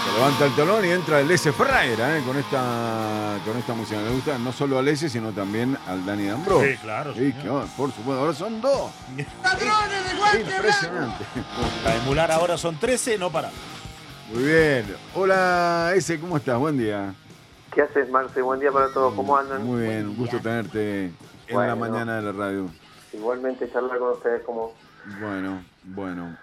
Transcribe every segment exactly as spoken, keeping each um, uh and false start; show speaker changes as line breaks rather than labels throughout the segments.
Se levanta el telón y entra el S. Ferreira, ¿eh? con, esta, con esta música. Me gusta no solo al S, sino también al Dani D'Ambrosio.
Sí, claro.
Sí, que, oh, por supuesto, ahora son dos.
¡Ladrones de
Impresionante.
Para emular ahora son trece, no para.
Muy bien. Hola, S, ¿cómo estás? Buen día.
¿Qué haces, Marce? Buen día para todos. ¿Cómo andan?
Muy bien, un gusto tenerte en
bueno,
la mañana de la radio.
Igualmente charlar con ustedes como...
Bueno, bueno.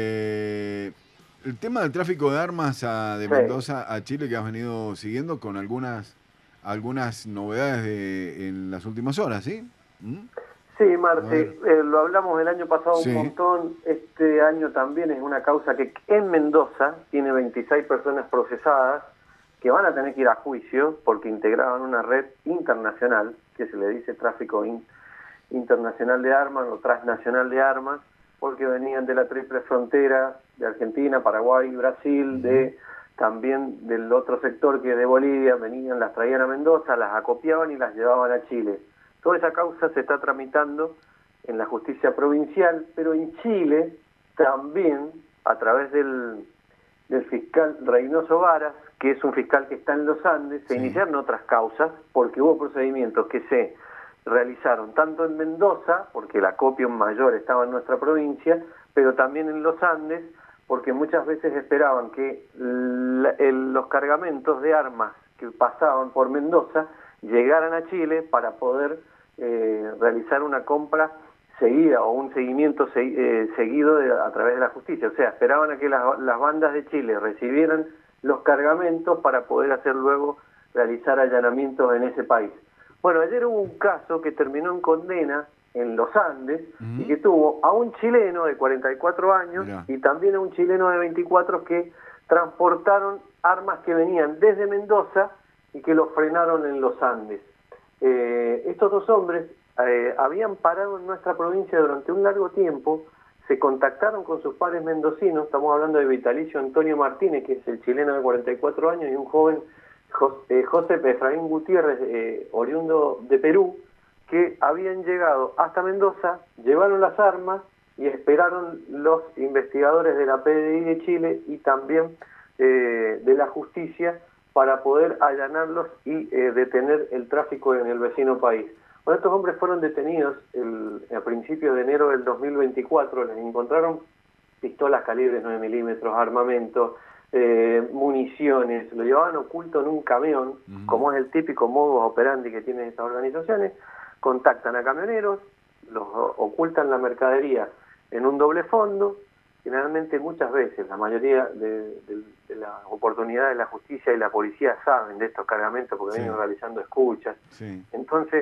Eh, el tema del tráfico de armas a, de
sí.
Mendoza a Chile que has venido siguiendo con algunas algunas novedades de, en las últimas horas, ¿sí? ¿Mm?
Sí, Marce, eh, lo hablamos el año pasado sí. un montón. Este año también es una causa que en Mendoza tiene veintiséis personas procesadas que van a tener que ir a juicio porque integraban una red internacional, que se le dice tráfico in, internacional de armas o transnacional de armas, porque venían de la triple frontera de Argentina, Paraguay, Brasil, de también del otro sector que es de Bolivia, venían, las traían a Mendoza, las acopiaban y las llevaban a Chile. Toda esa causa se está tramitando en la justicia provincial, pero en Chile también, a través del, del fiscal Reynoso Varas, que es un fiscal que está en los Andes, se sí. iniciaron otras causas porque hubo procedimientos que se realizaron tanto en Mendoza, porque el acopio mayor estaba en nuestra provincia, pero también en los Andes, porque muchas veces esperaban que la, el, los cargamentos de armas que pasaban por Mendoza llegaran a Chile para poder eh, realizar una compra seguida o un seguimiento se, eh, seguido de, a través de la justicia. O sea, esperaban a que las, las bandas de Chile recibieran los cargamentos para poder hacer luego realizar allanamientos en ese país. Bueno, ayer hubo un caso que terminó en condena en los Andes uh-huh. y que tuvo a un chileno de cuarenta y cuatro años Mirá. y también a un chileno de veinticuatro que transportaron armas que venían desde Mendoza y que los frenaron en los Andes. Eh, estos dos hombres eh, habían parado en nuestra provincia durante un largo tiempo, se contactaron con sus padres mendocinos, estamos hablando de Vitalicio Antonio Martínez, que es el chileno de cuarenta y cuatro años, y un joven José, José Efraín Gutiérrez, eh, oriundo de Perú, que habían llegado hasta Mendoza, llevaron las armas y esperaron los investigadores de la P D I de Chile y también eh, de la justicia para poder allanarlos y eh, detener el tráfico en el vecino país. Bueno, estos hombres fueron detenidos el, a principios de enero del dos mil veinticuatro, les encontraron pistolas calibres nueve milímetros, armamento, eh, municiones, lo llevaban oculto en un camión, uh-huh. como es el típico modus operandi que tienen estas organizaciones, contactan a camioneros, los ocultan la mercadería en un doble fondo. Generalmente, muchas veces, la mayoría de, de, de las oportunidades de la justicia y la policía saben de estos cargamentos porque sí. vienen realizando escuchas. Sí. Entonces,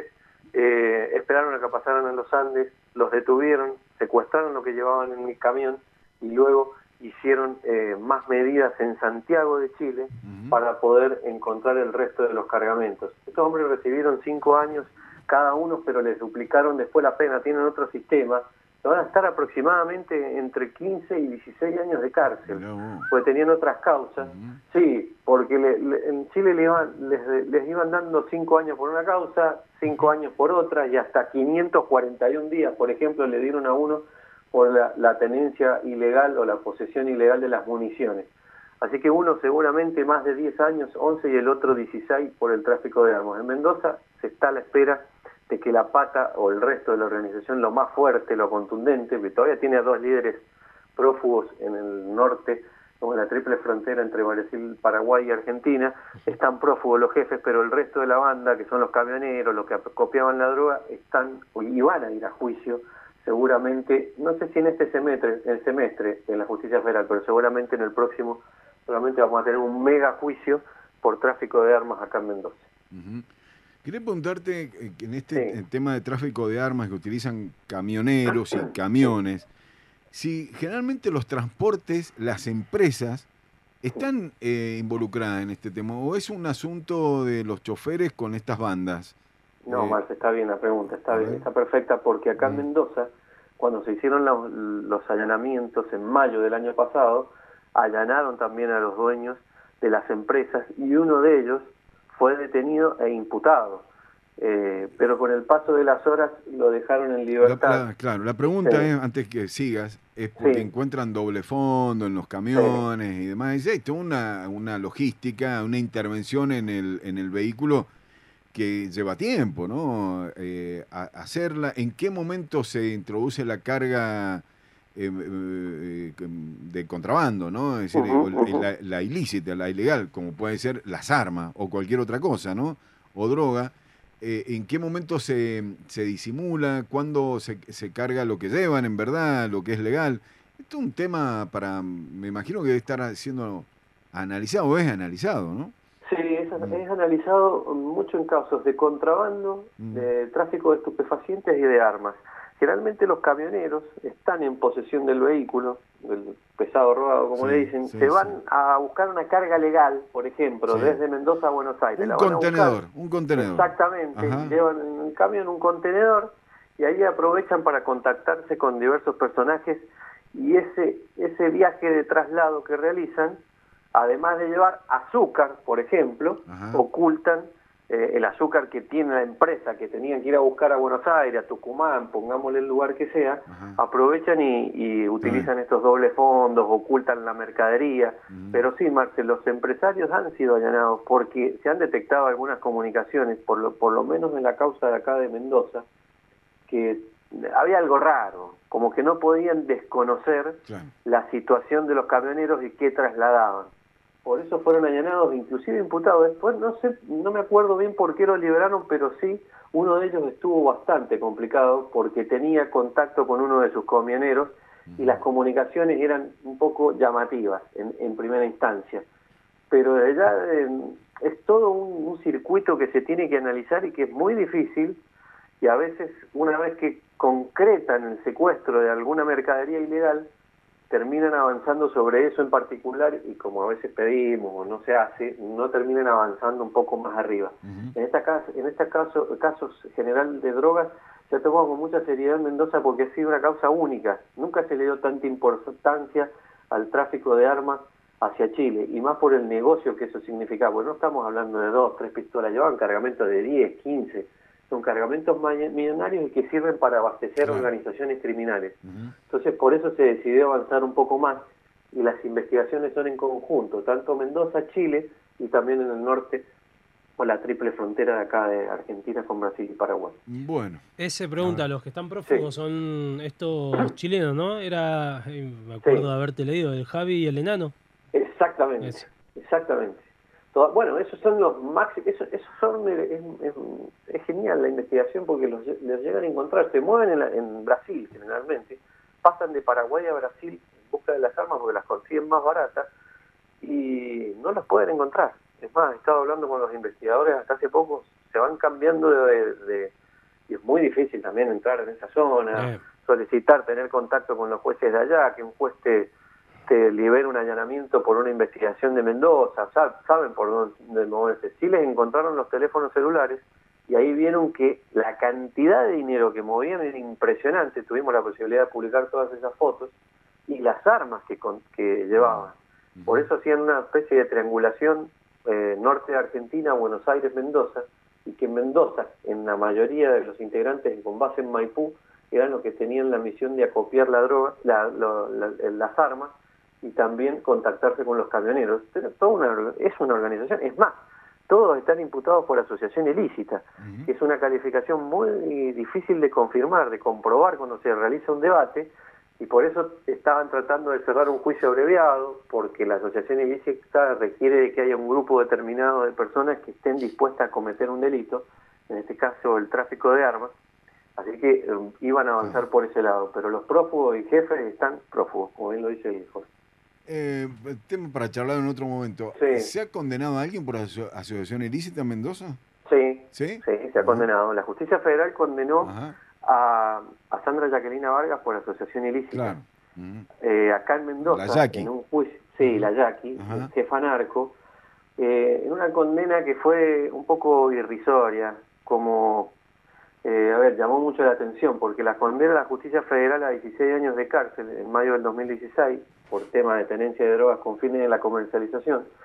eh, esperaron a que pasaran en los Andes, los detuvieron, secuestraron lo que llevaban en el camión y luego hicieron eh, más medidas en Santiago de Chile uh-huh. para poder encontrar el resto de los cargamentos. Estos hombres recibieron cinco años cada uno, pero les duplicaron después la pena, tienen otro sistema. Van a estar aproximadamente entre quince y dieciséis años de cárcel, no. porque tenían otras causas. Uh-huh. Sí, porque le, le, en Chile le iban, les, les iban dando cinco años por una causa, cinco años por otra, y hasta quinientos cuarenta y un días, por ejemplo, le dieron a uno por la, la tenencia ilegal o la posesión ilegal de las municiones. Así que uno seguramente más de diez años, once, y el otro dieciséis por el tráfico de armas. En Mendoza se está a la espera de que la pata o el resto de la organización, lo más fuerte, lo contundente, que todavía tiene a dos líderes prófugos en el norte, como en la triple frontera entre Brasil, Paraguay y Argentina, están prófugos los jefes, pero el resto de la banda, que son los camioneros, los que acopiaban la droga, están y van a ir a juicio, seguramente, no sé si en este semestre, el semestre en la justicia federal, pero seguramente en el próximo, seguramente vamos a tener un mega juicio por tráfico de armas acá en Mendoza.
Uh-huh. Quería preguntarte, en este sí. tema de tráfico de armas que utilizan camioneros y camiones, si generalmente los transportes, las empresas, están eh, involucradas en este tema, o es un asunto de los choferes con estas bandas.
No,
eh,
Marce, está bien la pregunta, está bien, está perfecta, porque acá en Mendoza, cuando se hicieron los, los allanamientos en mayo del año pasado, allanaron también a los dueños de las empresas y uno de ellos fue detenido e imputado. Eh, pero con el paso de las horas lo dejaron en libertad.
La, la, claro, la pregunta sí. es, antes que sigas, es porque sí. encuentran doble fondo en los camiones sí. y demás. Y hay toda una, una logística, una intervención en el, en el vehículo que lleva tiempo, ¿no? Eh, a, hacerla. ¿En qué momento se introduce la carga eh, eh, de contrabando, ¿no? Es decir, uh-huh, uh-huh. la, la ilícita, la ilegal, como puede ser las armas o cualquier otra cosa, ¿no? O droga. Eh, ¿En qué momento se, se disimula? ¿Cuándo se, se carga lo que llevan, en verdad, lo que es legal? Esto es un tema para, me imagino que debe estar siendo analizado, o es analizado, ¿no?
Sí, es, mm. es analizado mucho en casos de contrabando, mm. de tráfico de estupefacientes y de armas. Generalmente los camioneros están en posesión del vehículo, del pesado robado, como sí, le dicen, sí, se van sí. a buscar una carga legal, por ejemplo, sí. desde Mendoza a Buenos Aires.
Un
la
contenedor,
van a buscar,
un contenedor.
Exactamente, Ajá. llevan en un camión un contenedor y ahí aprovechan para contactarse con diversos personajes y ese, ese viaje de traslado que realizan, además de llevar azúcar, por ejemplo, Ajá. ocultan eh, el azúcar que tiene la empresa, que tenían que ir a buscar a Buenos Aires, a Tucumán, pongámosle el lugar que sea, Ajá. aprovechan y, y utilizan Ajá. estos dobles fondos, ocultan la mercadería. Ajá. Pero sí, Marcel, los empresarios han sido allanados porque se han detectado algunas comunicaciones, por lo, por lo menos en la causa de acá de Mendoza, que había algo raro, como que no podían desconocer claro. la situación de los camioneros y qué trasladaban. Por eso fueron allanados, inclusive imputados. Después no sé, no me acuerdo bien por qué lo liberaron, pero sí, uno de ellos estuvo bastante complicado porque tenía contacto con uno de sus camioneros y las comunicaciones eran un poco llamativas en, en primera instancia. Pero de allá eh, es todo un, un circuito que se tiene que analizar y que es muy difícil, y a veces, una vez que concretan el secuestro de alguna mercadería ilegal, terminan avanzando sobre eso en particular y como a veces pedimos o no se hace, no terminan avanzando un poco más arriba. Uh-huh. En esta caso, en este caso, casos general de drogas, se ha tomado con mucha seriedad en Mendoza porque ha sido una causa única. Nunca se le dio tanta importancia al tráfico de armas hacia Chile, y más por el negocio que eso significaba. Porque no estamos hablando de dos, tres pistolas, llevaban cargamentos de diez, quince. Son cargamentos millonarios y que sirven para abastecer claro. organizaciones criminales. Uh-huh. Entonces, por eso se decidió avanzar un poco más, y las investigaciones son en conjunto, tanto Mendoza, Chile, y también en el norte, con la triple frontera de acá de Argentina con Brasil y Paraguay.
Bueno.
Ese pregunta, los que están prófugos sí. son estos chilenos, ¿no? Era, me acuerdo sí. de haberte leído, el Javi y el Enano.
Exactamente, Ese. exactamente. Bueno, esos son los máximos, eso, eso son, es, es, es genial la investigación porque los, los llegan a encontrar, se mueven en, la, en Brasil generalmente, pasan de Paraguay a Brasil en busca de las armas porque las consiguen más baratas y no las pueden encontrar. Es más, he estado hablando con los investigadores hasta hace poco, se van cambiando de, de, de y es muy difícil también entrar en esa zona, eh. solicitar, tener contacto con los jueces de allá, que un juez te... te libera un allanamiento por una investigación de Mendoza, saben por dónde moverse. Sí les encontraron los teléfonos celulares y ahí vieron que la cantidad de dinero que movían era impresionante. Tuvimos la posibilidad de publicar todas esas fotos y las armas que, con, que llevaban. Por eso hacían una especie de triangulación eh, norte de Argentina, Buenos Aires, Mendoza, y que en Mendoza, en la mayoría de los integrantes con base en Maipú, eran los que tenían la misión de acopiar la droga, la, la, la, las armas, y también contactarse con los camioneros. Pero toda una, es una organización, es más, todos están imputados por asociación ilícita, uh-huh. que es una calificación muy difícil de confirmar, de comprobar cuando se realiza un debate, y por eso estaban tratando de cerrar un juicio abreviado, porque la asociación ilícita requiere de que haya un grupo determinado de personas que estén dispuestas a cometer un delito, en este caso el tráfico de armas, así que eh, iban a avanzar uh-huh. por ese lado, pero los prófugos y jefes están prófugos, como bien lo dice el hijo.
Eh, tema para charlar en otro momento.
Sí.
¿Se ha condenado a alguien por aso asociación ilícita en Mendoza?
Sí,
sí,
sí se ha uh-huh. condenado. La Justicia Federal condenó uh-huh. a, a Sandra Jacquelina Vargas por asociación ilícita.
Claro. Uh-huh.
eh, acá en Mendoza,
la Jackie.
en un juicio, sí, uh-huh. la Jackie, uh-huh. jefa narco, eh, en una condena que fue un poco irrisoria, como, eh, a ver, llamó mucho la atención, porque la condena la Justicia Federal a dieciséis años de cárcel en mayo del dos mil dieciséis, por tema de tenencia de drogas con fines de la comercialización,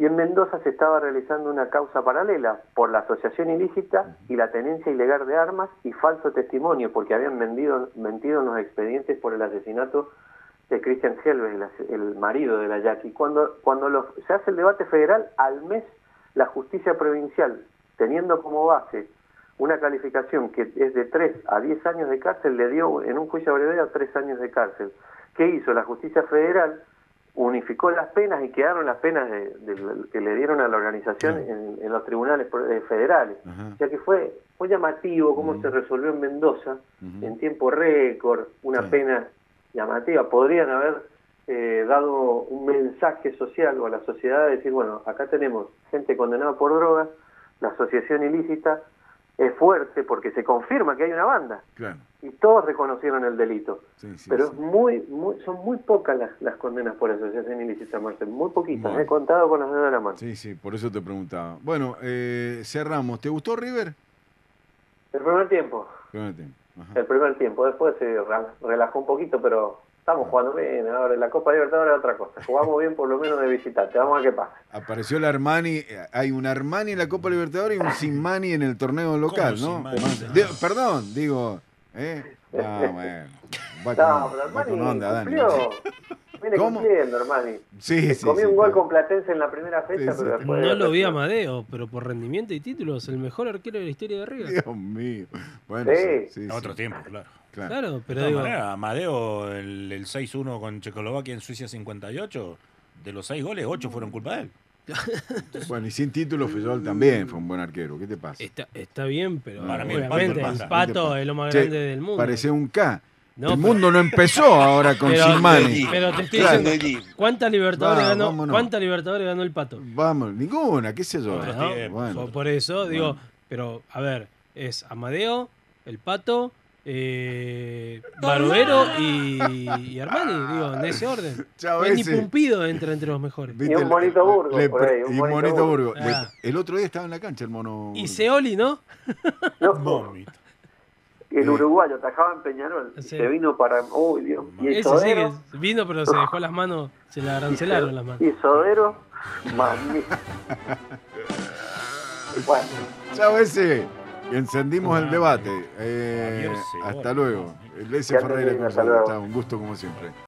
Y en Mendoza se estaba realizando una causa paralela por la asociación ilícita y la tenencia ilegal de armas y falso testimonio, porque habían vendido, mentido en los expedientes por el asesinato de Christian Helves, el, el marido de la Jackie. Cuando, cuando los, se hace el debate federal, al mes la justicia provincial, teniendo como base una calificación que es de tres a diez años de cárcel, le dio en un juicio abreviado tres años de cárcel. ¿Qué hizo? La justicia federal unificó las penas y quedaron las penas de, de, que le dieron a la organización en, en los tribunales federales. Ajá. O sea que fue, fue llamativo cómo uh-huh. se resolvió en Mendoza, uh-huh. en tiempo récord, una sí. pena llamativa. Podrían haber eh, dado un mensaje social o a la sociedad de decir, bueno, acá tenemos gente condenada por drogas, la asociación ilícita es fuerte porque se confirma que hay una banda. Claro. Y todos reconocieron el delito. Sí, sí, pero sí. es muy, muy, son muy pocas las, las condenas por asociación ilícita, Marcel. Muy poquitas. Bueno. He contado con las dedos de la mano.
Sí, sí, por eso te preguntaba. Bueno, eh, cerramos. ¿Te gustó River?
El primer tiempo.
El primer tiempo. Ajá.
El primer tiempo. Después se relajó un poquito, pero estamos jugando bien. Ahora la Copa Libertadores es otra cosa. Jugamos bien por lo menos de visitante. Vamos a ver qué pasa.
Apareció el Armani. Hay un Armani en la Copa Libertadores y un Sinmani en el torneo local, ¿no? De, perdón, digo... ¿Eh? No, bueno. Va con,
no, pero Armani con onda, cumplió. Dani. Viene
¿Cómo?
cumpliendo, Armani.
Sí, sí,
comió
sí,
un gol
claro.
con Platense en la primera fecha,
sí,
pero
sí.
después...
No lo vi a Amadeo, pero por rendimiento y títulos, el mejor arquero de la historia de River.
Dios mío. Bueno,
sí.
sí, sí,
Otro
sí.
tiempo, claro.
Claro, claro pero
de
digo...
manera, Amadeo, el, el seis uno con Checoslovaquia en Suicia cincuenta y ocho, de los seis goles, ocho fueron culpa de él.
Bueno, y sin título, Feyol también fue un buen arquero. ¿Qué te pasa?
Está, está bien, pero
Para mí
obviamente el Pato es lo más grande che, del mundo.
Parece un K.
No,
el mundo no empezó ahora con Sinmani.
Pero te estoy diciendo, ¿cuántas Libertadores, Va, ganó, ¿cuánta Libertadores ganó el Pato?
Vamos, ninguna, qué sé yo.
Bueno, bueno. Por eso bueno. digo, pero a ver, es Amadeo, el Pato, eh, Barovero y, y Armani, digo, en ese orden.
Chao,
ni Pumpido entra entre los mejores.
Y un bonito Burgo,
le,
por ahí, un
y
bonito,
bonito Burgo.
Burgo. Ah.
Le, el otro día estaba en la cancha el mono.
Y Scioli, ¿no?
No. El uruguayo atajaba en Peñarol. Sí. Se vino para... Uy, Dios. Y el
Ese
Sodero...
sí vino, pero se dejó las manos, se le arancelaron las manos.
Y Sodero... Mami.
Bueno. Chao, ese. Encendimos ah, el debate. Eh, hasta luego. El S. Ferreira. Un gusto como siempre.